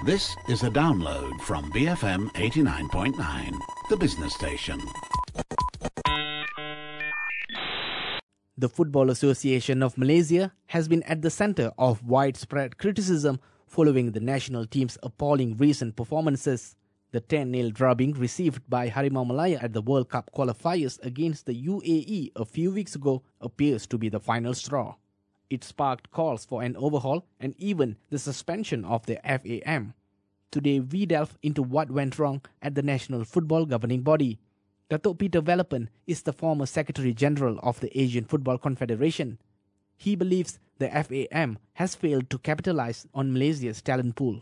This is a download from BFM 89.9, the business station. The Football Association of Malaysia has been at the centre of widespread criticism following the national team's appalling recent performances. The 10-0 drubbing received by Harimau Malaya at the World Cup qualifiers against the UAE a few weeks ago appears to be the final straw. It sparked calls for an overhaul and even the suspension of the FAM. Today we delve into what went wrong at the National Football Governing Body. Datuk Peter Velapan is the former Secretary General of the Asian Football Confederation. He believes the FAM has failed to capitalise on Malaysia's talent pool.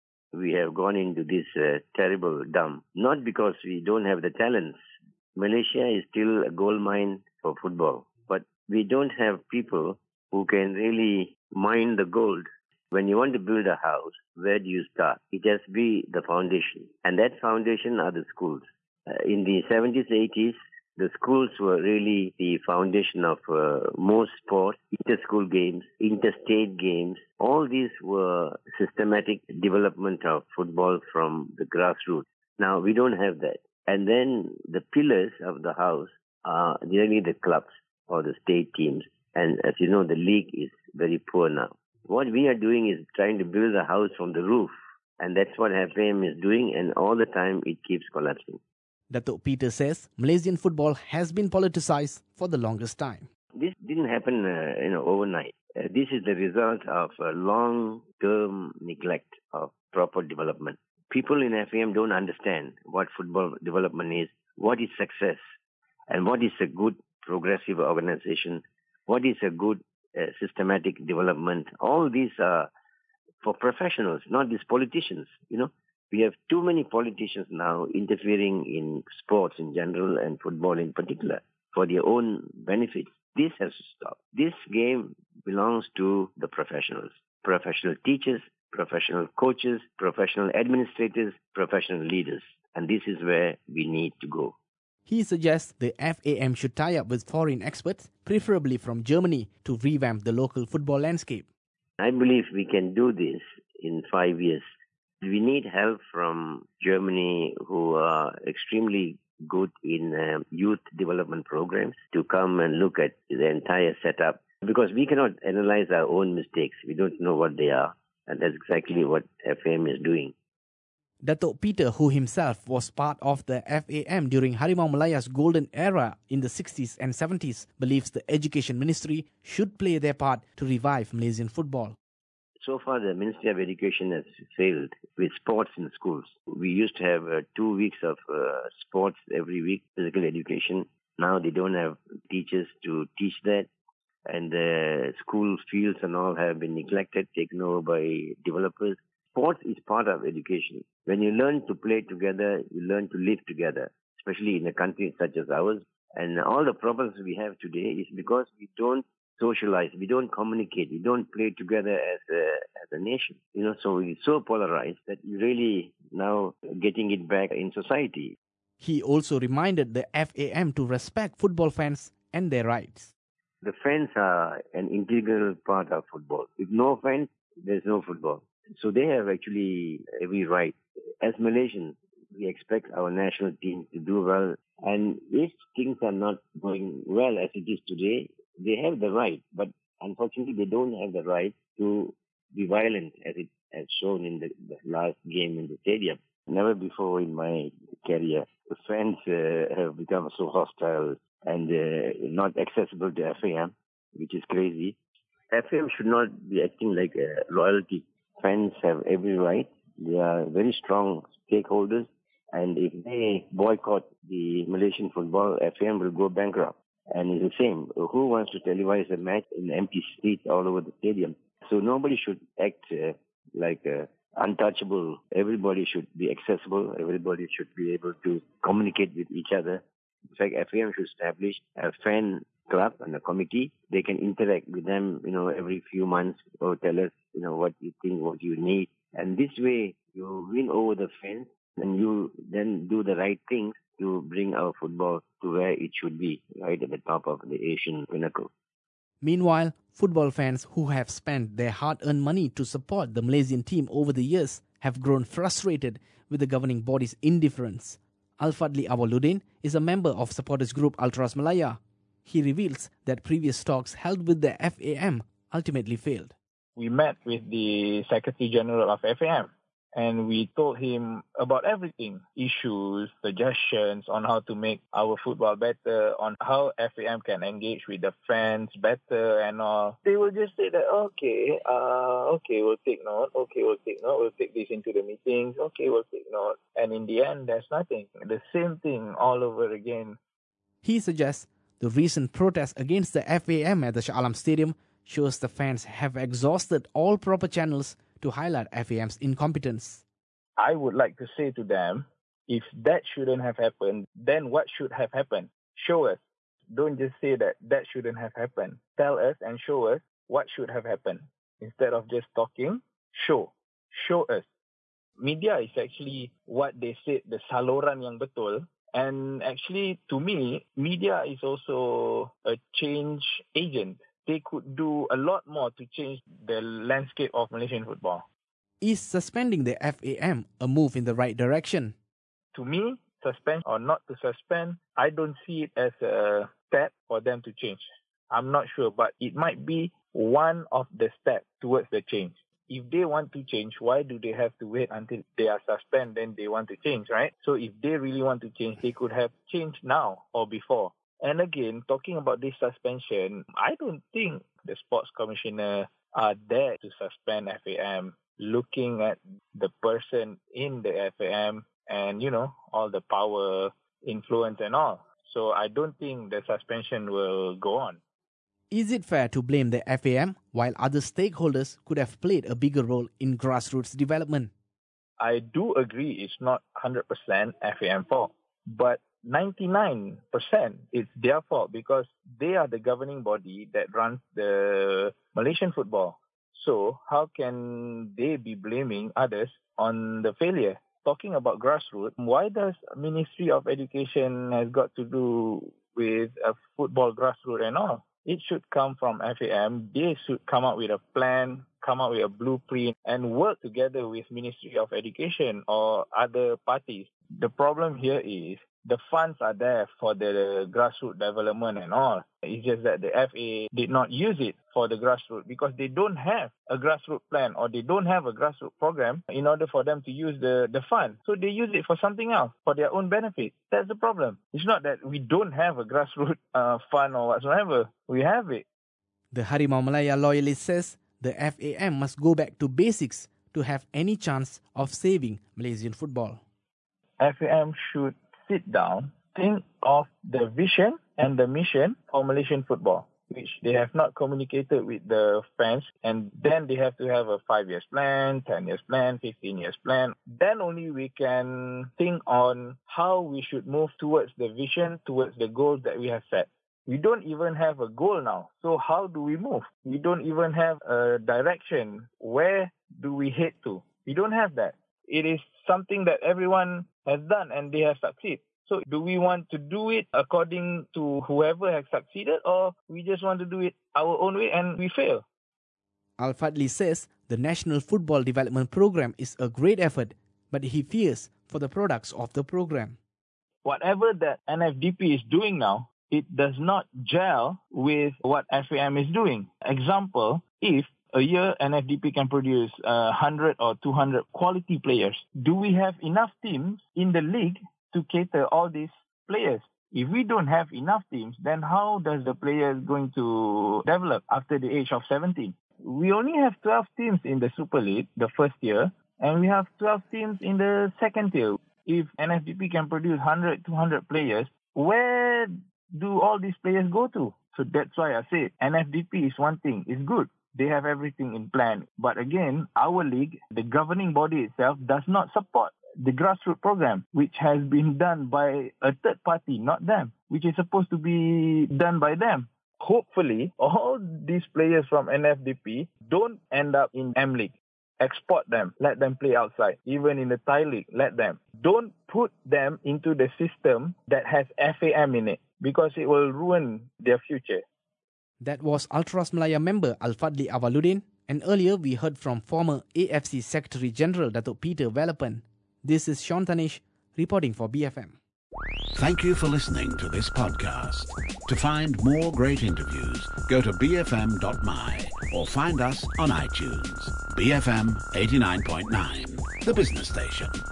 We have gone into this terrible dump, not because we don't have the talents. Malaysia is still a gold mine for football, but we don't have people who can really mine the gold. When you want to build a house, where do you start? It has to be the foundation, and that foundation are the schools. In the 70s, 80s, the schools were really the foundation of most sports, inter-school games, interstate games. All these were systematic development of football from the grassroots. Now, we don't have that. And then the pillars of the house are really the clubs or the state teams. And as you know, the league is very poor now. What we are doing is trying to build a house from the roof. And that's what FAM is doing, and all the time it keeps collapsing. Datuk Peter says Malaysian football has been politicised for the longest time. This didn't happen overnight. This is the result of a long-term neglect of proper development. People in FAM don't understand what football development is, what is success, and what is a good progressive organization, what is a good systematic development. All these are for professionals, not these politicians, We have too many politicians now interfering in sports in general and football in particular for their own benefits. This has to stop. This game belongs to the professionals. Professional teachers, professional coaches, professional administrators, professional leaders. And this is where we need to go. He suggests the FAM should tie up with foreign experts, preferably from Germany, to revamp the local football landscape. I believe we can do this in 5 years. We need help from Germany, who are extremely good in youth development programs, to come and look at the entire setup. Because we cannot analyze our own mistakes. We don't know what they are. And that's exactly what FAM is doing. Datuk Peter, who himself was part of the FAM during Harimau Malaya's golden era in the 60s and 70s, believes the Education Ministry should play their part to revive Malaysian football. So far, the Ministry of Education has failed with sports in schools. We used to have 2 weeks of sports every week, physical education. Now they don't have teachers to teach that. And the school fields and all have been neglected, taken over by developers. Sports is part of education. When you learn to play together, you learn to live together, especially in a country such as ours. And all the problems we have today is because we don't socialize, we don't communicate, we don't play together as a nation. So it's so polarized that you're really now getting it back in society. He also reminded the FAM to respect football fans and their rights. The fans are an integral part of football. If no fans, there's no football. So they have actually every right. As Malaysians, we expect our national team to do well. And if things are not going well as it is today, they have the right. But unfortunately, they don't have the right to be violent as it has shown in the last game in the stadium. Never before in my career, the fans have become so hostile and not accessible to FAM, which is crazy. FAM should not be acting like a royalty. Fans have every right. They are very strong stakeholders. And if they boycott the Malaysian football, FAM will go bankrupt. And it's the same. Who wants to televise a match in empty streets all over the stadium? So nobody should act like untouchable. Everybody should be accessible. Everybody should be able to communicate with each other. In fact, FAM should establish a fan club and a committee. They can interact with them, every few months, or tell us, what you think, what you need. And this way, you win over the fans, and you then do the right things to bring our football to where it should be, right at the top of the Asian pinnacle. Meanwhile, football fans who have spent their hard-earned money to support the Malaysian team over the years have grown frustrated with the governing body's indifference. Al-Fadli Awwaluddin is a member of supporters group Ultras Malaya. He reveals that previous talks held with the FAM ultimately failed. We met with the Secretary General of FAM and we told him about everything, issues, suggestions on how to make our football better, on how FAM can engage with the fans better and all. They will just say that, okay, we'll take note, we'll take this into the meetings, we'll take note. And in the end, there's nothing. The same thing all over again. He suggests the recent protest against the FAM at the Shah Alam Stadium shows the fans have exhausted all proper channels to highlight FAM's incompetence. I would like to say to them, if that shouldn't have happened, then what should have happened? Show us. Don't just say that shouldn't have happened. Tell us and show us what should have happened. Instead of just talking, show us. Media is actually what they said, the saluran yang betul. And actually, to me, media is also a change agent. They could do a lot more to change the landscape of Malaysian football. Is suspending the FAM a move in the right direction? To me, suspend or not to suspend, I don't see it as a step for them to change. I'm not sure, but it might be one of the steps towards the change. If they want to change, why do they have to wait until they are suspended, then they want to change, right? So if they really want to change, they could have changed now or before. And again, talking about this suspension, I don't think the sports commissioner are there to suspend FAM, looking at the person in the FAM and, all the power, influence and all. So I don't think the suspension will go on. Is it fair to blame the FAM while other stakeholders could have played a bigger role in grassroots development? I do agree it's not 100% FAM fault, but 99% it's their fault because they are the governing body that runs the Malaysian football. So how can they be blaming others on the failure? Talking about grassroots, why does Ministry of Education has got to do with a football grassroots and all? It should come from FAM. They should come up with a plan, come up with a blueprint and work together with Ministry of Education or other parties. The problem here is the funds are there for the grassroots development and all. It's just that the FA did not use it for the grassroots because they don't have a grassroots plan or they don't have a grassroots program in order for them to use the fund. So they use it for something else, for their own benefit. That's the problem. It's not that we don't have a grassroots fund or whatsoever. We have it. The Harimau Malaya loyalist says the FAM must go back to basics to have any chance of saving Malaysian football. FAM should sit down, think of the vision and the mission for Malaysian football, which they have not communicated with the fans. And then they have to have a 5 years plan, 10 years plan, 15 years plan. Then only we can think on how we should move towards the vision, towards the goals that we have set. We don't even have a goal now. So how do we move? We don't even have a direction. Where do we head to? We don't have that. It is something that everyone has done and they have succeeded. So do we want to do it according to whoever has succeeded or we just want to do it our own way and we fail? Al-Fadli says the National Football Development Program is a great effort, but he fears for the products of the program. Whatever that NFDP is doing now, it does not gel with what FAM is doing. Example, if a year NFDP can produce 100 or 200 quality players, do we have enough teams in the league to cater all these players? If we don't have enough teams, then how does the players going to develop after the age of 17? We only have 12 teams in the Super League, the first year, and we have 12 teams in the second tier. If NFDP can produce 100, 200 players, where do all these players go to? So that's why I say NFDP is one thing, it's good. They have everything in plan. But again, our league, the governing body itself, does not support the grassroots program, which has been done by a third party, not them, which is supposed to be done by them. Hopefully, all these players from NFDP don't end up in M-League. Export them, let them play outside. Even in the Thai League, let them. Don't put them into the system that has FAM in it, because it will ruin their future. That was Ultras Malaya member Al-Fadli Awwaluddin And earlier we heard from former AFC Secretary General Datuk Peter Vellapan. This is Sean Tanish reporting for BFM. Thank you for listening to this podcast. To find more great interviews, go to bfm.my or find us on iTunes. BFM 89.9, the business station.